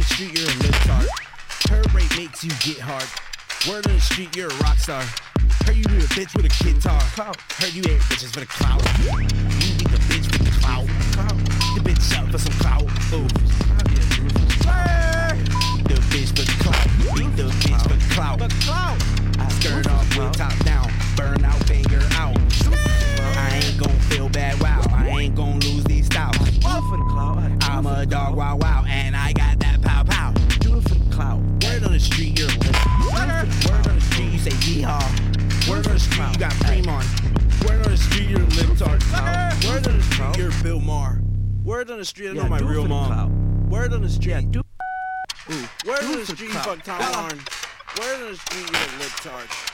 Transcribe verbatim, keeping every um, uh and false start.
the street, you're a libtard. Her rate makes you get hard. Word on the street, you're a rock star. Heard you be a bitch with a guitar. Heard you hate bitches for the clout. You need the bitch for the clout. The bitch out for some clout. Ooh. The bitch for the clout. Beat the bitch for the clout. Skirt off with top down. Burn out, banger out. I ain't gon' feel bad, wow. I ain't gon' lose these styles. I'm a dog, wow, wow. And I got that pow, pow. Do it for the clout. Word on the street, you're a lip. Word on the street, you say yeehaw. Word on the street, you got cream on. Word on the street, you're a libtard. Word on the street, you're Bill Maher. Word on the street, I know my real mom. Word on the street, Ooh. Word on the street, you fuck Tom Lauren. Word on the street, you're a libtard.